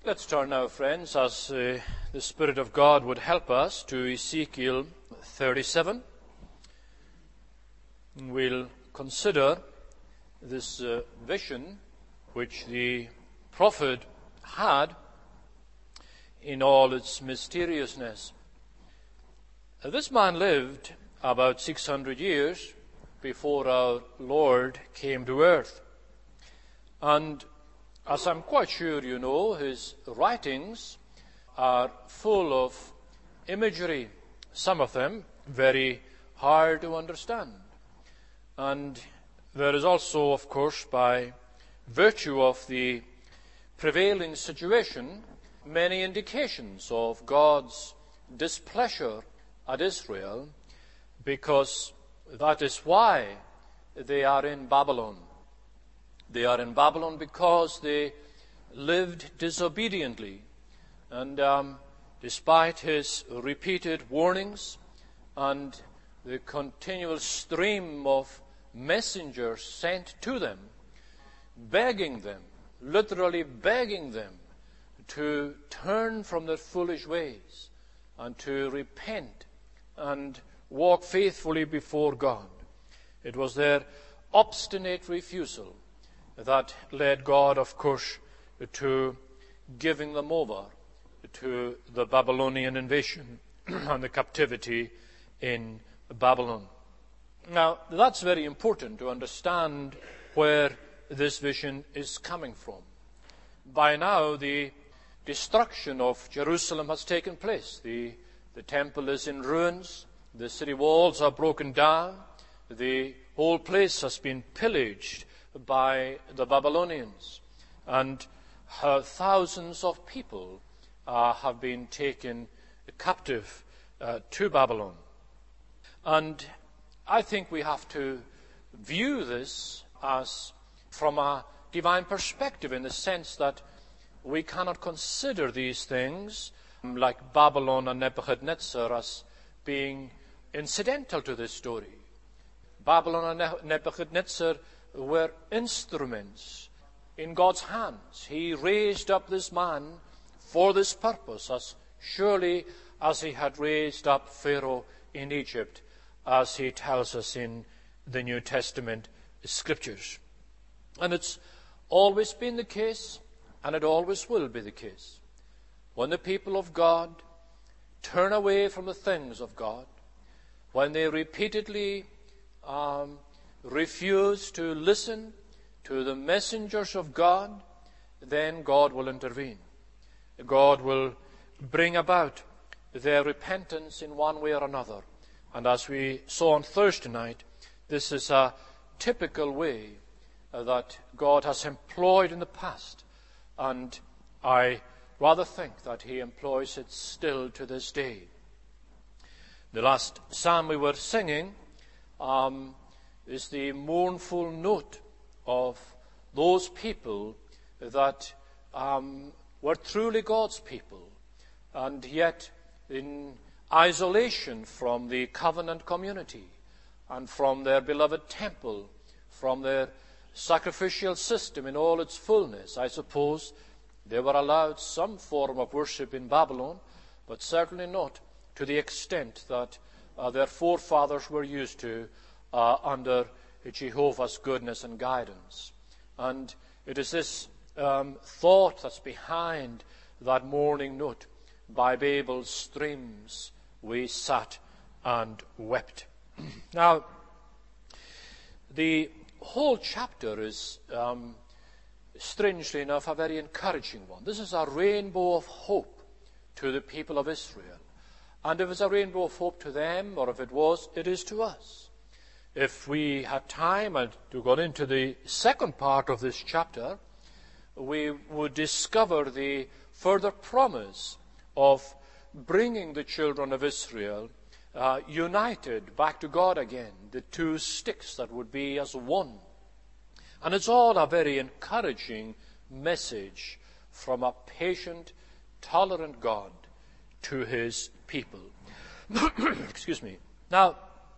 Let's turn now, friends, as the Spirit of God would help us, to Ezekiel 37. We'll consider this vision which the prophet had in all its mysteriousness. This man lived about 600 years before our Lord came to earth. And as I'm quite sure you know, his writings are full of imagery, some of them very hard to understand. And there is also, of course, by virtue of the prevailing situation, many indications of God's displeasure at Israel, because that is why they are in Babylon. They are in Babylon because they lived disobediently. And despite his repeated warnings and the continual stream of messengers sent to them, begging them, literally begging them, to turn from their foolish ways and to repent and walk faithfully before God. It was their obstinate refusal that led God, of course, to giving them over to the Babylonian invasion and the captivity in Babylon. Now, that's very important to understand where this vision is coming from. By now, the destruction of Jerusalem has taken place. The temple is in ruins. The city walls are broken down. The whole place has been pillaged by the Babylonians, and thousands of people have been taken captive to Babylon. And I think we have to view this as from a divine perspective, in the sense that we cannot consider these things like Babylon and Nebuchadnezzar as being incidental to this story. Babylon and Nebuchadnezzar were instruments in God's hands. He raised up this man for this purpose, as surely as he had raised up Pharaoh in Egypt, as he tells us in the New Testament scriptures. And it's always been the case, and it always will be the case. When the people of God turn away from the things of God, when they repeatedly refuse to listen to the messengers of God, then God will intervene. God will bring about their repentance in one way or another. And as we saw on Thursday night, this is a typical way that God has employed in the past, and I rather think that he employs it still to this day. The last psalm we were singing is the mournful note of those people that were truly God's people, and yet in isolation from the covenant community and from their beloved temple, from their sacrificial system in all its fullness. I suppose they were allowed some form of worship in Babylon, but certainly not to the extent that their forefathers were used to under Jehovah's goodness and guidance. And it is this thought that's behind that mourning note. By Babel's streams we sat and wept. Now, the whole chapter is, strangely enough, a very encouraging one. This is a rainbow of hope to the people of Israel. And if it's a rainbow of hope to them, or if it was, it is to us. If we had time and to go into the second part of this chapter, we would discover the further promise of bringing the children of Israel united back to God again, the two sticks that would be as one. And it's all a very encouraging message from a patient, tolerant God to his people. Excuse me. Now,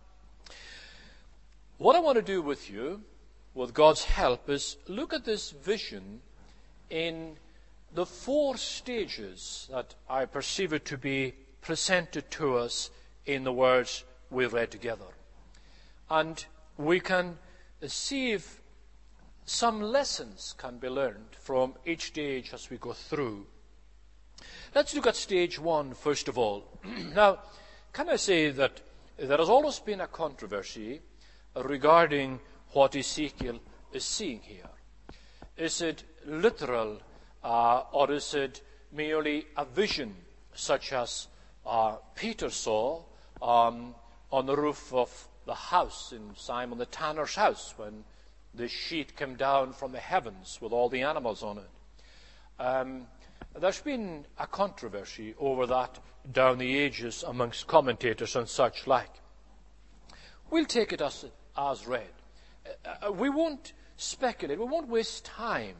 what I want to do with you, with God's help, is look at this vision in the four stages that I perceive it to be presented to us in the words we read together. And we can see if some lessons can be learned from each stage as we go through. Let's look at stage 1 first of all. Now, can I say that there has always been a controversy regarding what Ezekiel is seeing here. Is it literal or is it merely a vision such as Peter saw on the roof of the house in Simon the tanner's house when the sheet came down from the heavens with all the animals on it? There's been a controversy over that down the ages amongst commentators and such like. We'll take it as read. We won't speculate. We won't waste time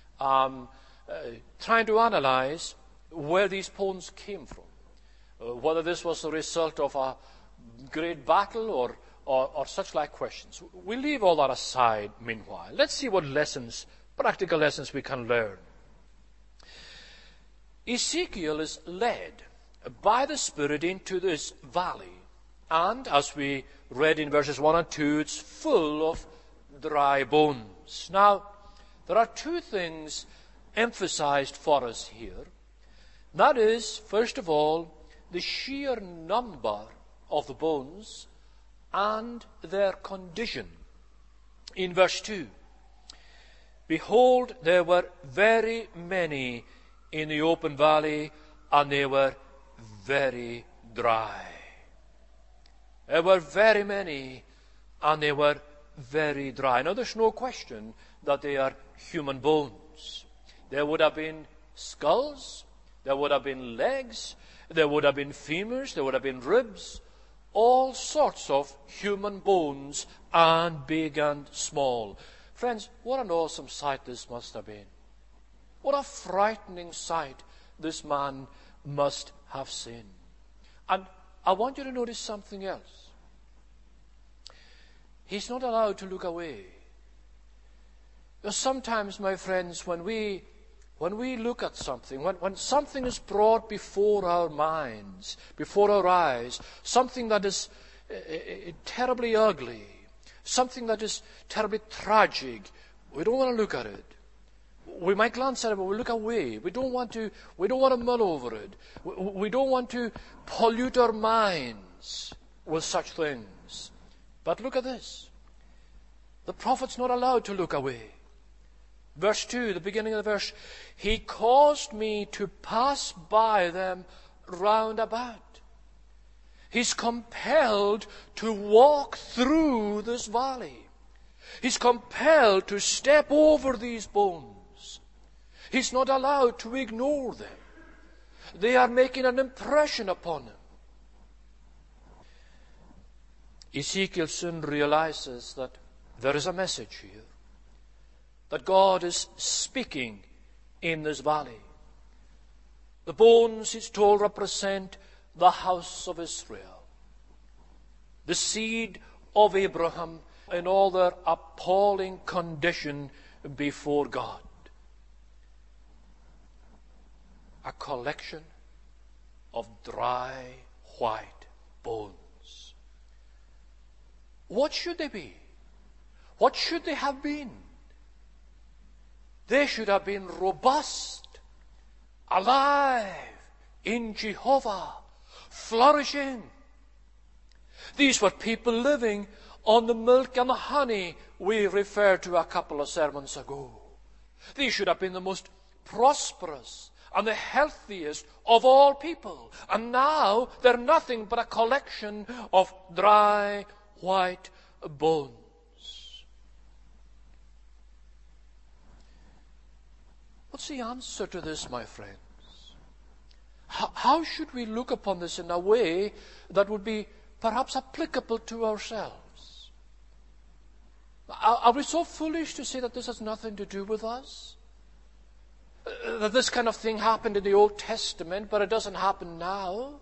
trying to analyze where these bones came from, whether this was the result of a great battle or such like questions. We'll leave all that aside meanwhile. Let's see what lessons, practical lessons we can learn. Ezekiel is led by the Spirit into this valley. And as we read in verses 1 and 2, it's full of dry bones. Now, there are two things emphasized for us here. That is, first of all, the sheer number of the bones and their condition. In verse 2, behold, there were very many in the open valley, and they were very dry. There were very many, and they were very dry. Now, there's no question that they are human bones. There would have been skulls, there would have been legs, there would have been femurs, there would have been ribs, all sorts of human bones, and big and small. Friends, what an awesome sight this must have been. What a frightening sight this man must have seen. And I want you to notice something else. He's not allowed to look away. Sometimes, my friends, when we look at something, when something is brought before our minds, before our eyes, something that is terribly ugly, something that is terribly tragic, we don't want to look at it. We might glance at it, but we look away. We don't want to mull over it. We don't want to pollute our minds with such things. But look at this. The prophet's not allowed to look away. Verse 2, the beginning of the verse, he caused me to pass by them round about. He's compelled to walk through this valley. He's compelled to step over these bones. He's not allowed to ignore them. They are making an impression upon him. Ezekiel soon realizes that there is a message here, that God is speaking in this valley. The bones, he's told, represent the house of Israel, the seed of Abraham in all their appalling condition before God. A collection of dry, white bones. What should they be? What should they have been? They should have been robust, alive in Jehovah, flourishing. These were people living on the milk and the honey we referred to a couple of sermons ago. These should have been the most prosperous and the healthiest of all people. And now they're nothing but a collection of dry, white bones. What's the answer to this, my friends? How should we look upon this in a way that would be perhaps applicable to ourselves? Are we so foolish to say that this has nothing to do with us? That this kind of thing happened in the Old Testament, but it doesn't happen now?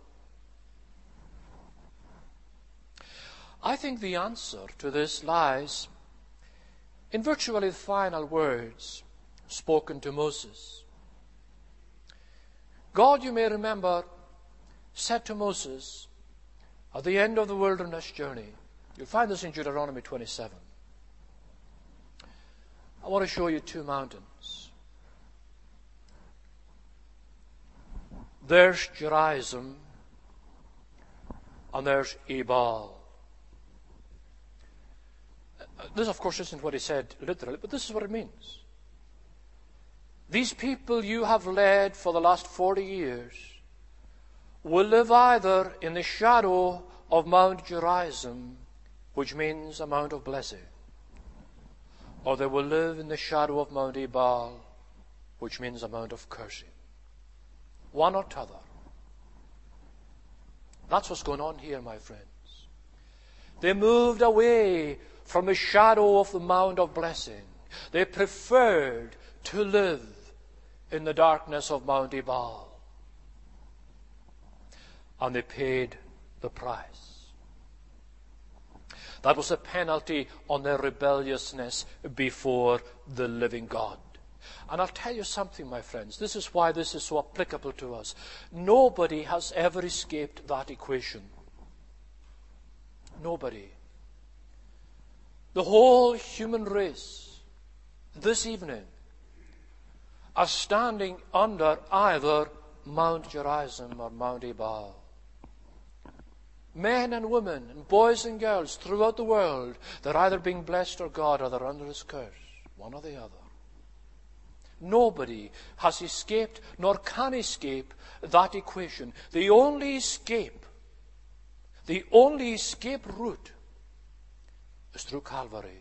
I think the answer to this lies in virtually the final words spoken to Moses. God, you may remember, said to Moses at the end of the wilderness journey, you'll find this in Deuteronomy 27, I want to show you two mountains. There's Gerizim and there's Ebal. This, of course, isn't what he said literally, but this is what it means. These people you have led for the last 40 years will live either in the shadow of Mount Gerizim, which means a mount of blessing, or they will live in the shadow of Mount Ebal, which means a mount of cursing. One or t'other. That's what's going on here, my friends. They moved away from the shadow of the Mount of Blessing. They preferred to live in the darkness of Mount Ebal. And they paid the price. That was a penalty on their rebelliousness before the living God. And I'll tell you something, my friends. This is why this is so applicable to us. Nobody has ever escaped that equation. Nobody. The whole human race this evening are standing under either Mount Gerizim or Mount Ebal. Men and women and boys and girls throughout the world, they're either being blessed or God, or they're under His curse. One or the other. Nobody has escaped nor can escape that equation. The only escape route is through Calvary.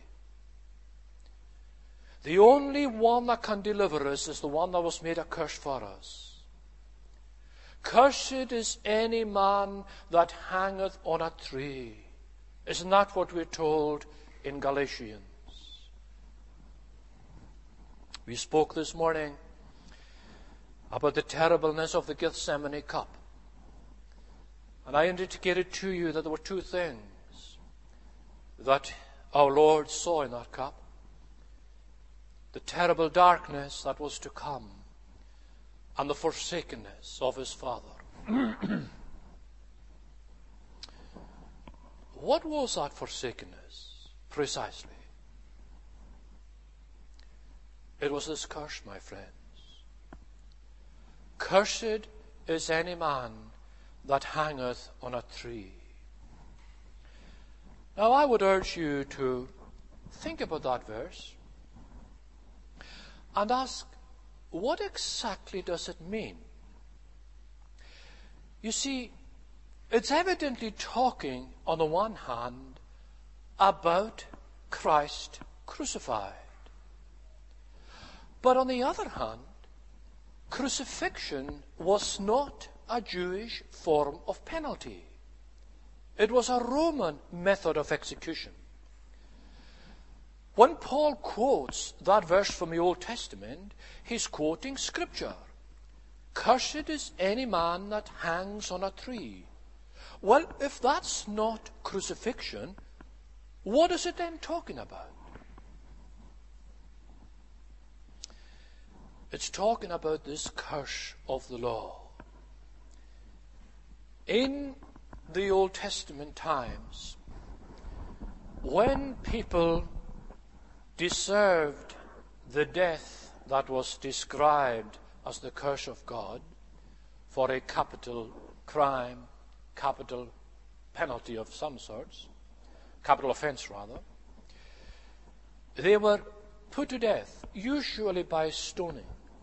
The only one that can deliver us is the one that was made a curse for us. Cursed is any man that hangeth on a tree. Isn't that what we're told in Galatians? We spoke this morning about the terribleness of the Gethsemane cup. And I indicated to you that there were two things that our Lord saw in that cup. The terrible darkness that was to come, and the forsakenness of His Father. What was that forsakenness precisely? It was this curse, my friends. Cursed is any man that hangeth on a tree. Now I would urge you to think about that verse and ask, what exactly does it mean? You see, it's evidently talking, on the one hand, about Christ crucified. But on the other hand, crucifixion was not a Jewish form of penalty. It was a Roman method of execution. When Paul quotes that verse from the Old Testament, he's quoting Scripture. Cursed is any man that hangs on a tree. Well, if that's not crucifixion, what is it then talking about? It's talking about this curse of the law. In the Old Testament times, when people deserved the death that was described as the curse of God for a capital crime, capital penalty of some sorts, capital offense rather, they were put to death, usually by stoning.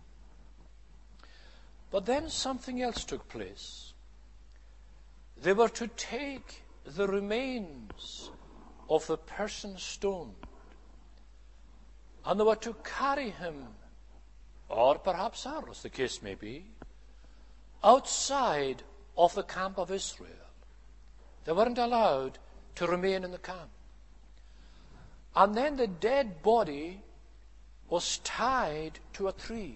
But then something else took place. They were to take the remains of the person stoned, and they were to carry him, or perhaps her, as the case may be, outside of the camp of Israel. They weren't allowed to remain in the camp. And then the dead body was tied to a tree,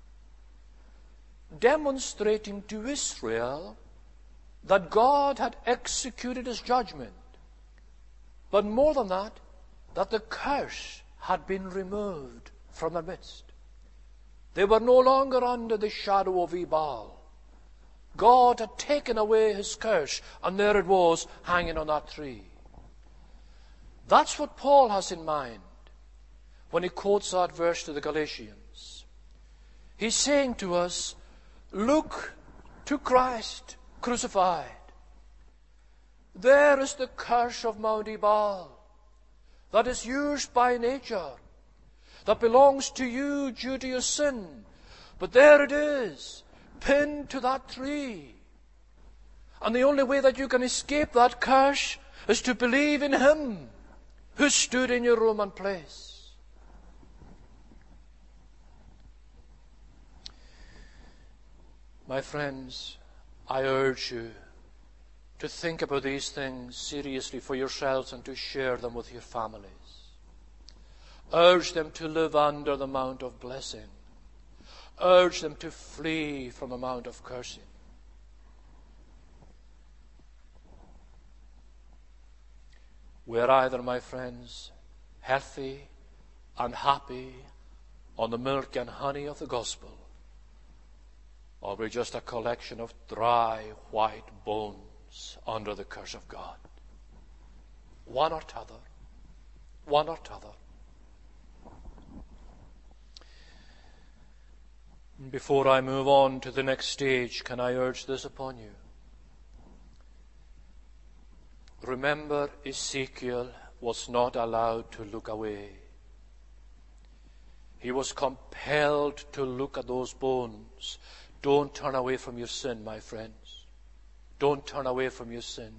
demonstrating to Israel that God had executed His judgment. But more than that the curse had been removed from their midst. They were no longer under the shadow of Ebal. God had taken away his curse, and there it was, hanging on that tree. That's what Paul has in mind when he quotes that verse to the Galatians. He's saying to us, look to Christ crucified. There is the curse of Mount Ebal that is used by nature, that belongs to you due to your sin. But there it is, pinned to that tree. And the only way that you can escape that curse is to believe in him who stood in your Roman place. My friends, I urge you to think about these things seriously for yourselves and to share them with your families. Urge them to live under the mount of blessing. Urge them to flee from the mount of cursing. We're either, my friends, healthy and happy on the milk and honey of the gospel, or we're just a collection of dry, white bones under the curse of God. One or t'other. One or t'other. Before I move on to the next stage, can I urge this upon you? Remember, Ezekiel was not allowed to look away. He was compelled to look at those bones. Don't turn away from your sin, my friends. Don't turn away from your sin.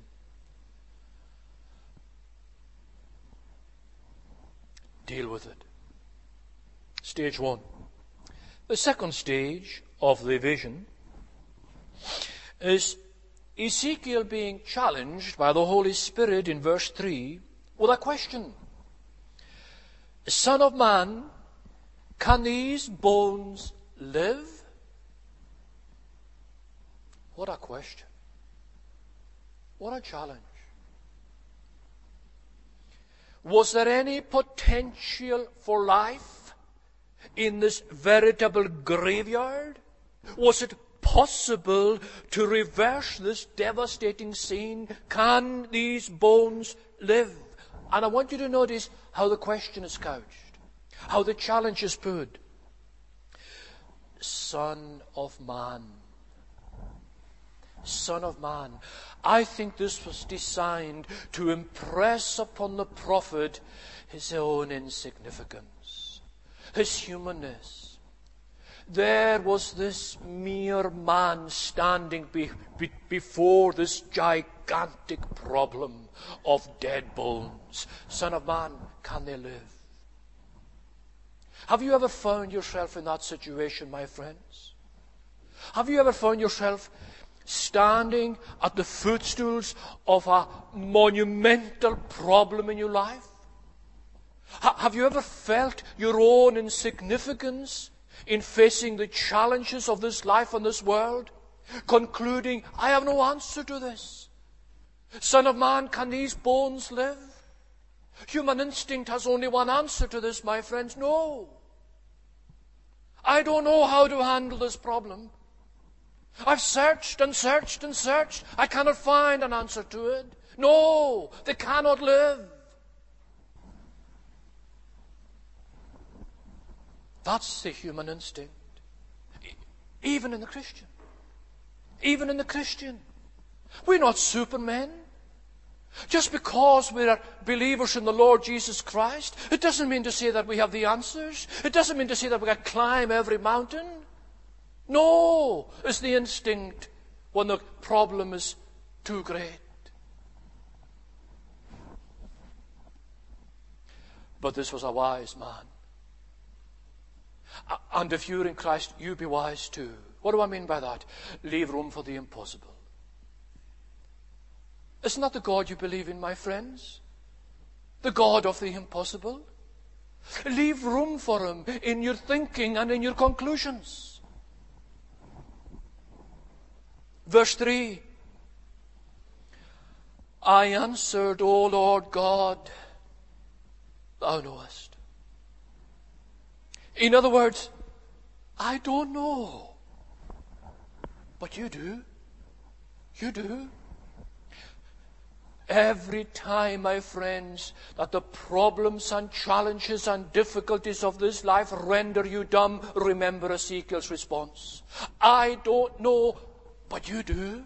Deal with it. Stage one. The second stage of the vision is Ezekiel being challenged by the Holy Spirit in verse 3 with a question. Son of man, can these bones live? What a question. What a challenge. Was there any potential for life in this veritable graveyard? Was it possible to reverse this devastating scene? Can these bones live? And I want you to notice how the question is couched, how the challenge is put. Son of man. Son of man. I think this was designed to impress upon the prophet his own insignificance, his humanness. There was this mere man standing before this gigantic problem of dead bones. Son of man, can they live? Have you ever found yourself in that situation, my friends? Have you ever found yourself standing at the footstools of a monumental problem in your life? Have you ever felt your own insignificance in facing the challenges of this life and this world, concluding, I have no answer to this? Son of man, can these bones live? Human instinct has only one answer to this, my friends. No. I don't know how to handle this problem. I've searched and searched and searched. I cannot find an answer to it. No, they cannot live. That's the human instinct. Even in the Christian. Even in the Christian. We're not supermen. Just because we are believers in the Lord Jesus Christ, it doesn't mean to say that we have the answers. It doesn't mean to say that we can climb every mountain. No, it's the instinct when the problem is too great. But this was a wise man. And if you're in Christ, you be wise too. What do I mean by that? Leave room for the impossible. Isn't that the God you believe in, my friends? The God of the impossible? Leave room for him in your thinking and in your conclusions. Verse 3. I answered, O Lord God, thou knowest. In other words, I don't know, but you do. You do. Every time, my friends, that the problems and challenges and difficulties of this life render you dumb, remember Ezekiel's response. I don't know, but you do.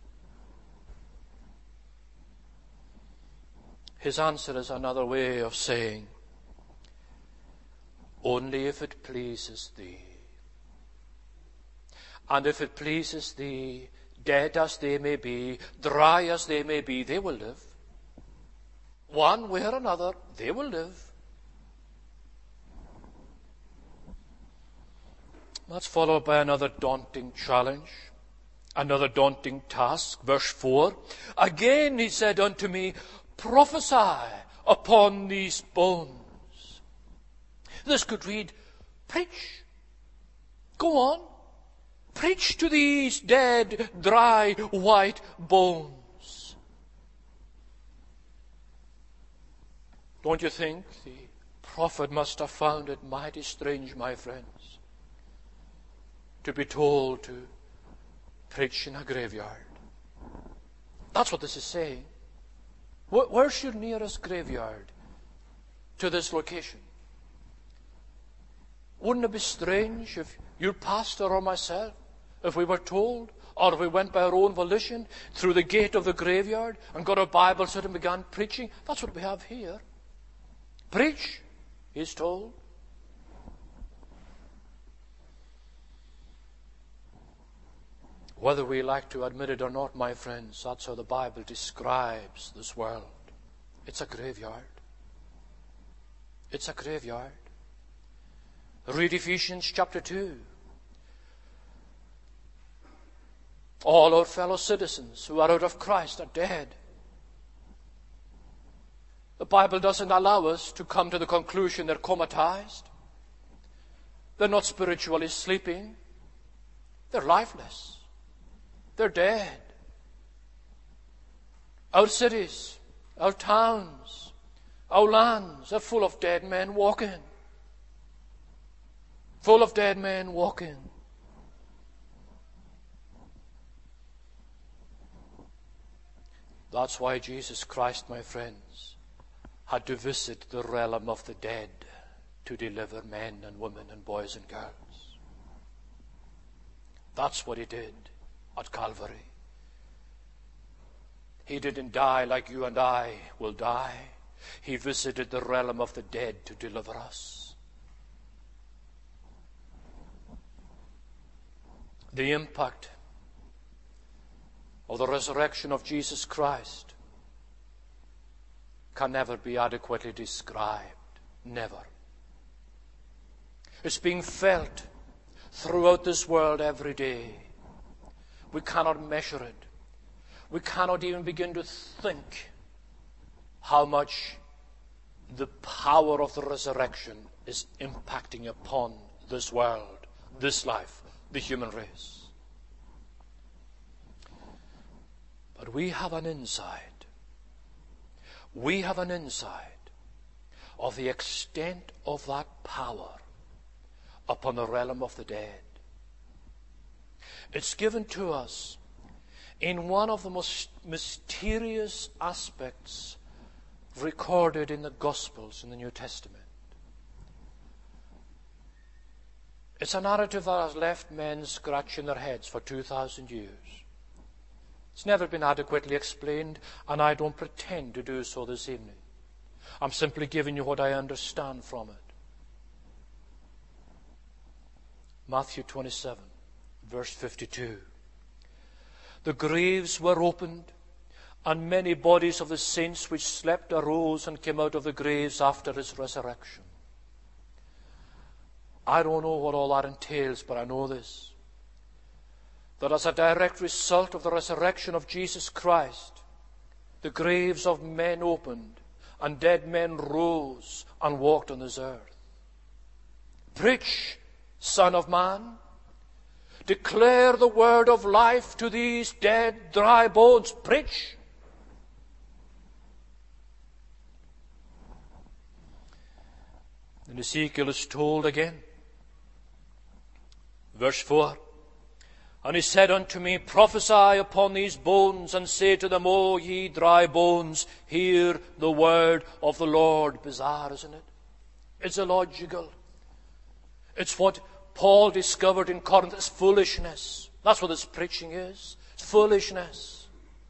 His answer is another way of saying, only if it pleases thee. And if it pleases thee, dead as they may be, dry as they may be, they will live. One way or another, they will live. That's followed by another daunting challenge, another daunting task. Verse 4, again he said unto me, prophesy upon these bones. This could read, preach. Go on. Preach to these dead, dry, white bones. Don't you think the prophet must have found it mighty strange, my friends, to be told to preach in a graveyard? That's what this is saying. Where's your nearest graveyard to this location? Wouldn't it be strange if your pastor or myself, if we were told, or if we went by our own volition through the gate of the graveyard and got our Bibles out and began preaching? That's what we have here. Preach, he's told. Whether we like to admit it or not, my friends, that's how the Bible describes this world. It's a graveyard. It's a graveyard. Read Ephesians chapter 2. All our fellow citizens who are out of Christ are dead. The Bible doesn't allow us to come to the conclusion they're comatized. They're not spiritually sleeping. They're lifeless. They're dead. Our cities, our towns, our lands are full of dead men walking. Full of dead men walking. That's why Jesus Christ, my friends, had to visit the realm of the dead to deliver men and women and boys and girls. That's what he did at Calvary. He didn't die like you and I will die. He visited the realm of the dead to deliver us. The impact of the resurrection of Jesus Christ can never be adequately described. Never. It's being felt throughout this world every day. We cannot measure it. We cannot even begin to think how much the power of the resurrection is impacting upon this world, this life, the human race. But we have an insight. We have an insight of the extent of that power upon the realm of the dead. It's given to us in one of the most mysterious aspects recorded in the Gospels in the New Testament. It's a narrative that has left men scratching their heads for 2,000 years. It's never been adequately explained, and I don't pretend to do so this evening. I'm simply giving you what I understand from it. Matthew 27, verse 52. The graves were opened, and many bodies of the saints which slept arose and came out of the graves after his resurrection. I don't know what all that entails, but I know this. That as a direct result of the resurrection of Jesus Christ, the graves of men opened, and dead men rose and walked on this earth. Preach, Son of Man. Declare the word of life to these dead, dry bones. Preach. And Ezekiel is told again, verse 4, And he said unto me, Prophesy upon these bones, and say to them, O ye dry bones, hear the word of the Lord. Bizarre, isn't it? It's illogical. It's what Paul discovered in Corinth. It's foolishness. That's what this preaching is. It's foolishness.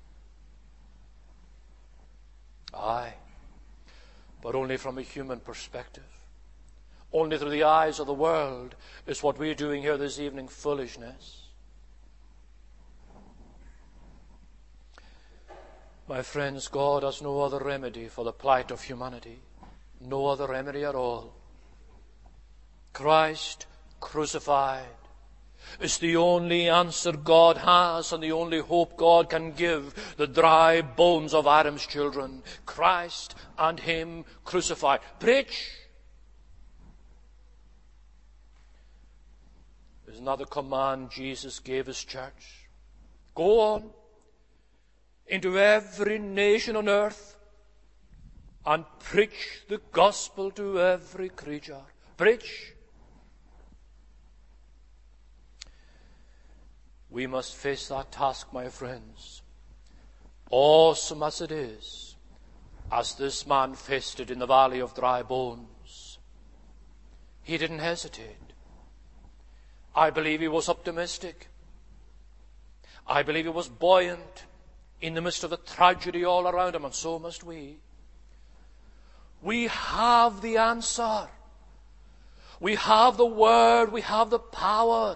Aye, but only from a human perspective. Only through the eyes of the world is what we're doing here this evening foolishness. My friends, God has no other remedy for the plight of humanity. No other remedy at all. Christ crucified is the only answer God has and the only hope God can give the dry bones of Adam's children. Christ and Him crucified. Preach! Isn't that the command Jesus gave His church? Go on into every nation on earth and preach the gospel to every creature. Preach! We must face that task, my friends, awesome as it is, as this man faced it in the valley of dry bones. He didn't hesitate. I believe he was optimistic. I believe he was buoyant in the midst of the tragedy all around him, and so must we. We have the answer. We have the word. We have the power.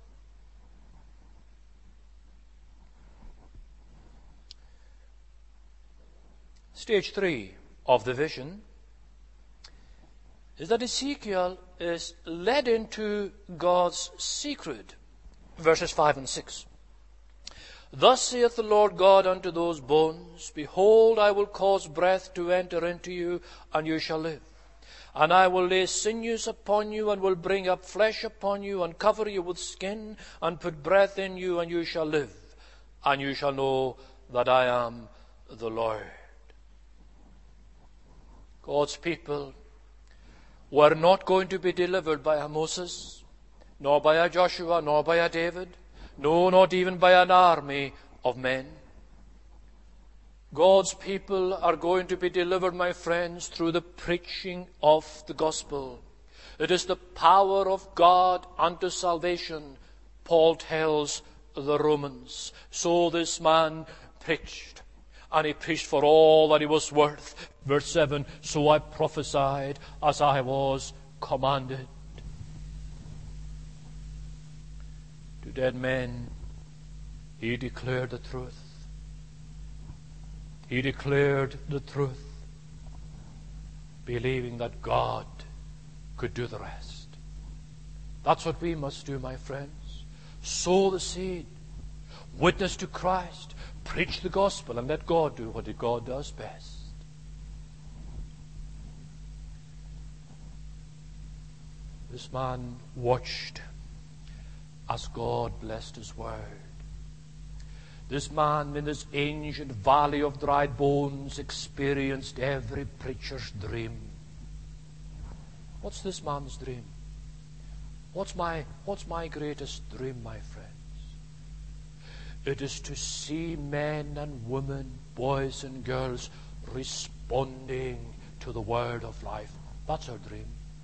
Stage 3 of the vision is that Ezekiel is led into God's secret. Verses 5 and 6. Thus saith the Lord God unto those bones, Behold, I will cause breath to enter into you, and you shall live. And I will lay sinews upon you, and will bring up flesh upon you, and cover you with skin, and put breath in you, and you shall live. And you shall know that I am the Lord. God's people were not going to be delivered by a Moses, nor by a Joshua, nor by a David, no, not even by an army of men. God's people are going to be delivered, my friends, through the preaching of the gospel. It is the power of God unto salvation, Paul tells the Romans. So this man preached, and he preached for all that he was worth. Verse 7, So I prophesied as I was commanded. To dead men, he declared the truth. He declared the truth, believing that God could do the rest. That's what we must do, my friends. Sow the seed, witness to Christ, preach the gospel, and let God do what God does best. This man watched as God blessed His word. This man in this ancient valley of dried bones experienced every preacher's dream. What's this man's dream? What's my greatest dream, my friends? It is to see men and women, boys and girls responding to the word of life. That's our dream.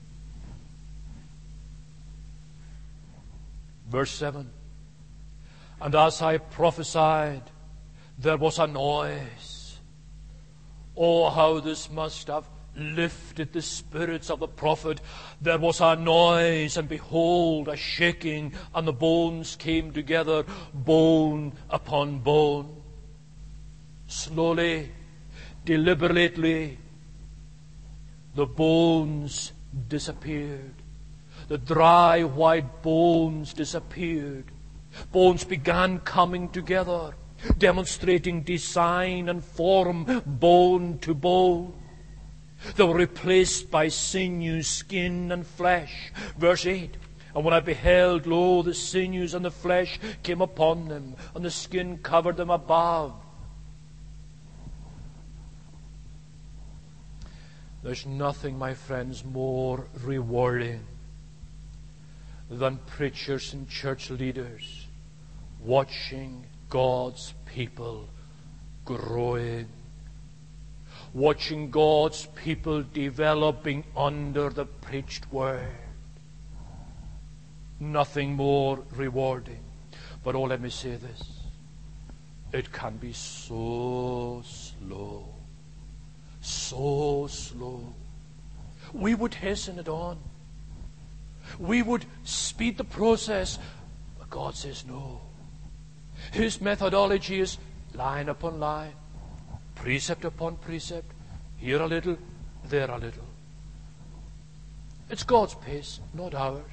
Verse 7. And as I prophesied, there was a noise. Oh, how this must have lifted the spirits of the prophet. There was a noise, and behold, a shaking, and the bones came together, bone upon bone. Slowly, deliberately, the bones disappeared. The dry white bones disappeared. Bones began coming together, demonstrating design and form, bone to bone. They were replaced by sinew, skin, and flesh. Verse 8, And when I beheld, lo, the sinews and the flesh came upon them, and the skin covered them above. There's nothing, my friends, more rewarding than preachers and church leaders watching God's people growing, watching God's people developing under the preached word. Nothing more rewarding. But let me say this. It can be so slow. So slow. We would hasten it on. We would speed the process. But God says no. His methodology is line upon line, precept upon precept, here a little, there a little. It's God's pace, not ours.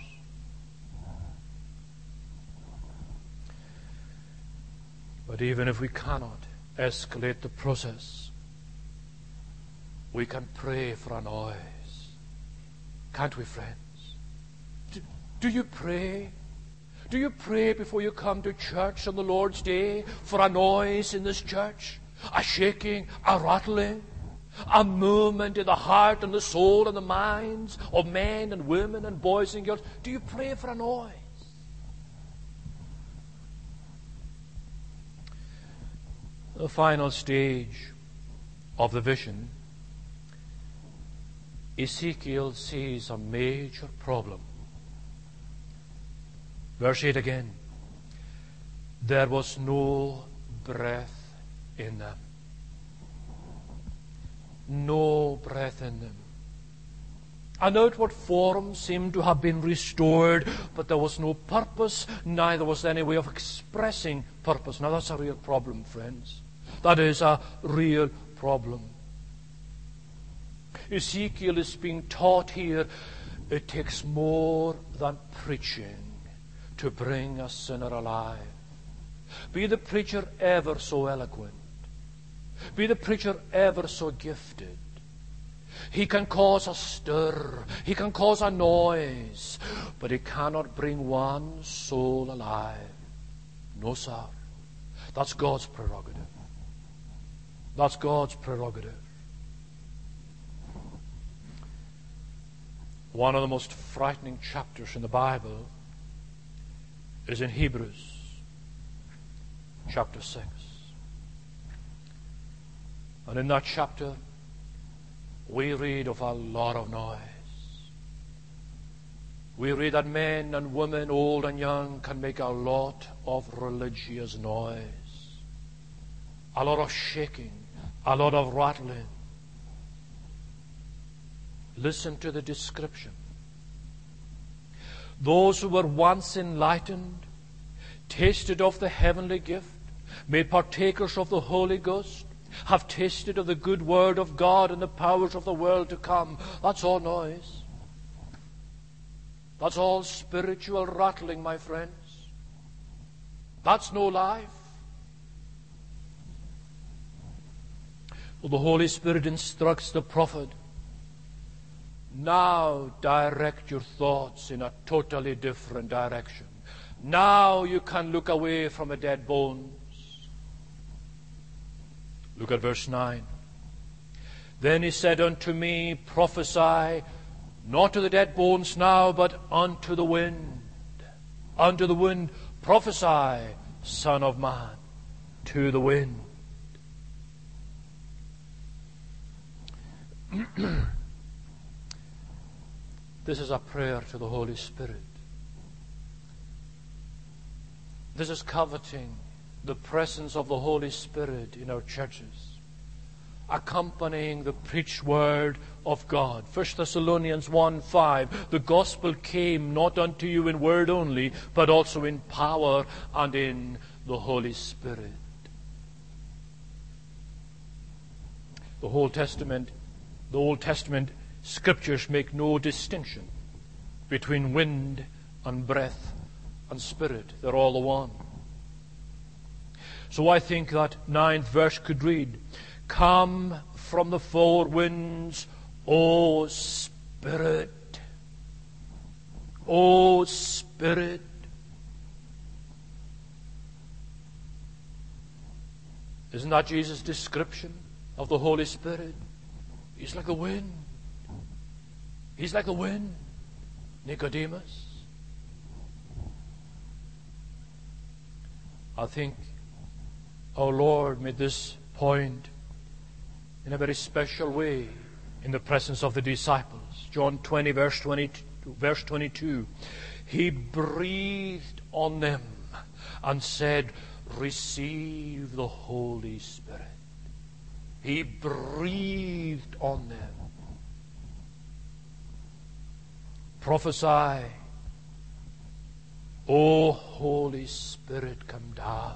But even if we cannot escalate the process, we can pray for a noise. Can't we, friends? Do you pray? Do you pray before you come to church on the Lord's Day for a noise in this church? A shaking, a rattling, a movement in the heart and the soul and the minds of men and women and boys and girls? Do you pray for a noise? The final stage of the vision, Ezekiel sees a major problem. Verse 8 again. There was no breath in them. No breath in them. An outward form seemed to have been restored, but there was no purpose, neither was there any way of expressing purpose. Now that's a real problem, friends. That is a real problem. Ezekiel is being taught here, it takes more than preaching to bring a sinner alive. Be the preacher ever so eloquent, be the preacher ever so gifted, he can cause a stir, he can cause a noise, but he cannot bring one soul alive. No, sir. That's God's prerogative. That's God's prerogative. One of the most frightening chapters in the Bible is in Hebrews chapter 6. And in that chapter, we read of a lot of noise. We read that men and women, old and young, can make a lot of religious noise. A lot of shaking, a lot of rattling. Listen to the description. Those who were once enlightened, tasted of the heavenly gift, made partakers of the Holy Ghost, have tasted of the good word of God and the powers of the world to come. That's all noise. That's all spiritual rattling, my friends. That's no life. Well, the Holy Spirit instructs the prophet, now direct your thoughts in a totally different direction. Now you can look away from a dead bones. Look at verse 9. Then he said unto me, prophesy not to the dead bones now, but unto the wind. Unto the wind prophesy, Son of man, to the wind. This is a prayer to the Holy Spirit. This is coveting the presence of the Holy Spirit in our churches, accompanying the preached word of God. 1 Thessalonians 1:5, the gospel came not unto you in word only, but also in power and in the Holy Spirit. The Old Testament Scriptures make no distinction between wind and breath and spirit. They're all the one. So I think that 9th verse could read, come from the four winds, O Spirit. O Spirit. Isn't that Jesus' description of the Holy Spirit? He's like the wind. He's like the wind, Nicodemus. I think our Lord made this point in a very special way in the presence of the disciples. John 20, verse 22. He breathed on them and said, receive the Holy Spirit. He breathed on them. Prophesy, O Holy Spirit, come down.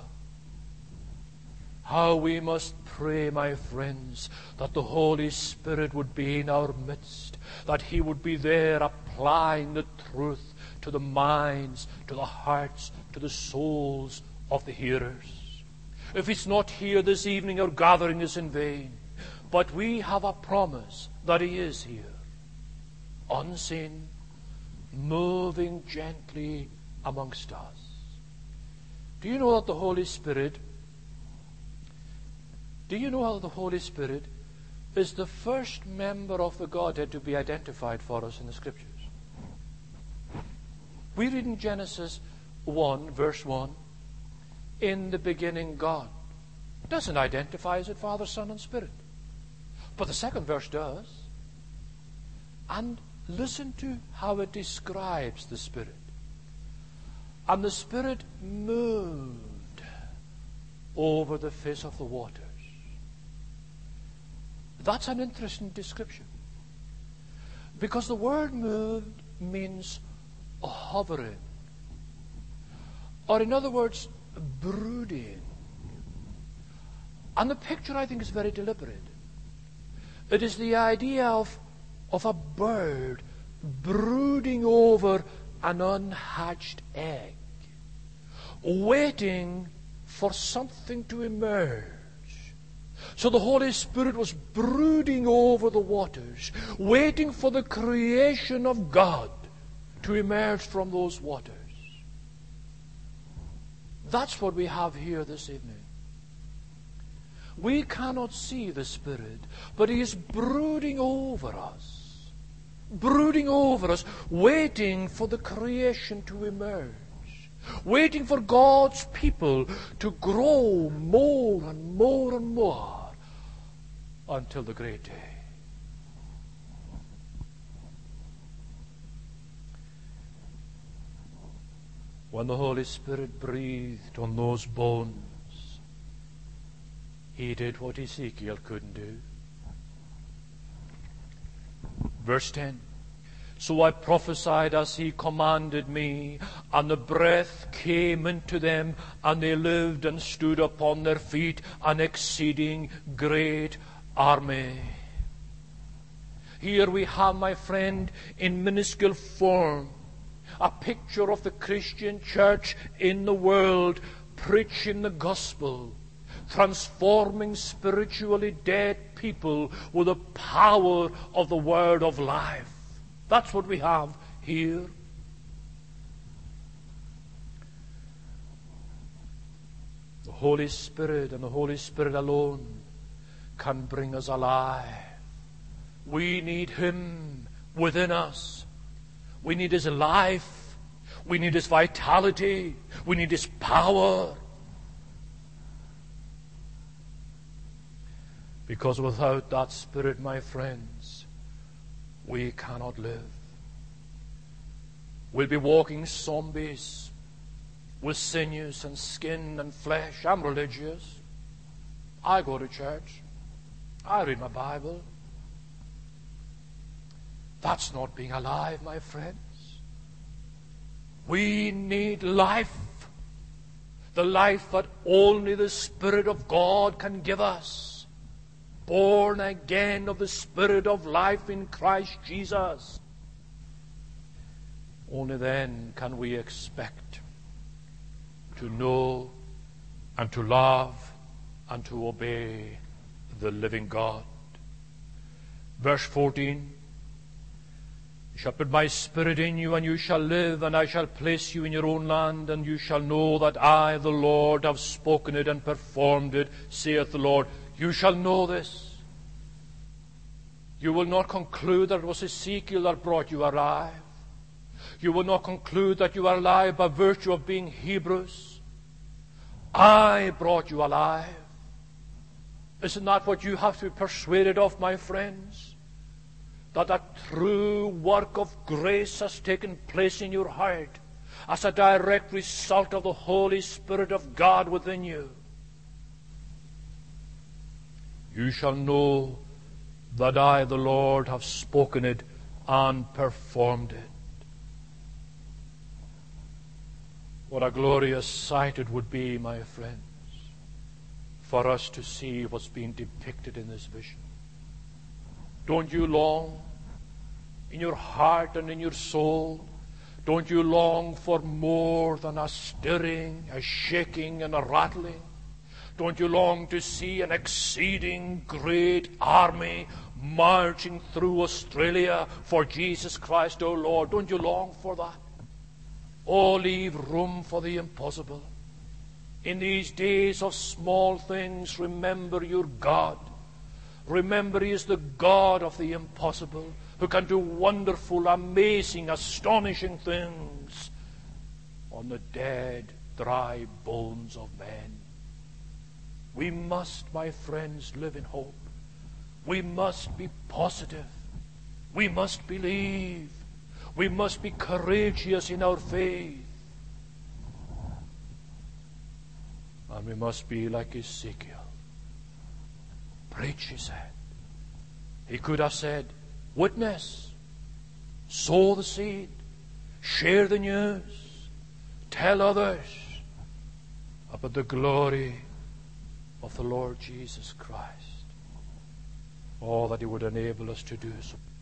How we must pray, my friends, that the Holy Spirit would be in our midst, that He would be there applying the truth to the minds, to the hearts, to the souls of the hearers. If He's not here this evening, our gathering is in vain. But we have a promise that He is here, unseen, moving gently amongst us. Do you know that the Holy Spirit is the first member of the Godhead to be identified for us in the Scriptures? We read in Genesis 1, verse 1, in the beginning God. It doesn't identify as it Father, Son, and Spirit. But the second verse does. And listen to how it describes the Spirit. And the Spirit moved over the face of the waters. That's an interesting description. Because the word moved means hovering. Or in other words, brooding. And the picture, I think, is very deliberate. It is the idea of a bird brooding over an unhatched egg, waiting for something to emerge. So the Holy Spirit was brooding over the waters, waiting for the creation of God to emerge from those waters. That's what we have here this evening. We cannot see the Spirit, but He is brooding over us, waiting for the creation to emerge, waiting for God's people to grow more and more and more until the great day. When the Holy Spirit breathed on those bones, He did what Ezekiel couldn't do. Verse 10. So I prophesied as He commanded me, and the breath came into them, and they lived and stood upon their feet, an exceeding great army. Here we have, my friend, in minuscule form, a picture of the Christian church in the world, preaching the gospel, transforming spiritually dead people with the power of the word of life. That's what we have here. The Holy Spirit and the Holy Spirit alone can bring us alive. We need Him within us. We need His life. We need His vitality. We need His power. Because without that Spirit, my friends, we cannot live. We'll be walking zombies with sinews and skin and flesh. I'm religious. I go to church. I read my Bible. That's not being alive, my friends. We need life. The life that only the Spirit of God can give us. Born again of the Spirit of life in Christ Jesus. Only then can we expect to know and to love and to obey the living God. Verse 14. I shall put my Spirit in you, and you shall live, and I shall place you in your own land, and you shall know that I, the Lord, have spoken it and performed it, saith the Lord. You shall know this. You will not conclude that it was Ezekiel that brought you alive. You will not conclude that you are alive by virtue of being Hebrews. I brought you alive. Isn't that what you have to be persuaded of, my friends? That a true work of grace has taken place in your heart as a direct result of the Holy Spirit of God within you. You shall know that I, the Lord, have spoken it and performed it. What a glorious sight it would be, my friends, for us to see what's being depicted in this vision. Don't you long in your heart and in your soul? Don't you long for more than a stirring, a shaking, and a rattling? Don't you long to see an exceeding great army marching through Australia for Jesus Christ, O Lord? Don't you long for that? Oh, leave room for the impossible. In these days of small things, remember your God. Remember He is the God of the impossible, who can do wonderful, amazing, astonishing things on the dead, dry bones of men. We must, my friends, live in hope. We must be positive. We must believe. We must be courageous in our faith. And we must be like Ezekiel. Preach, he said. He could have said, witness, sow the seed, share the news, tell others about the glory of the Lord Jesus Christ. Oh, that He would enable us to do so.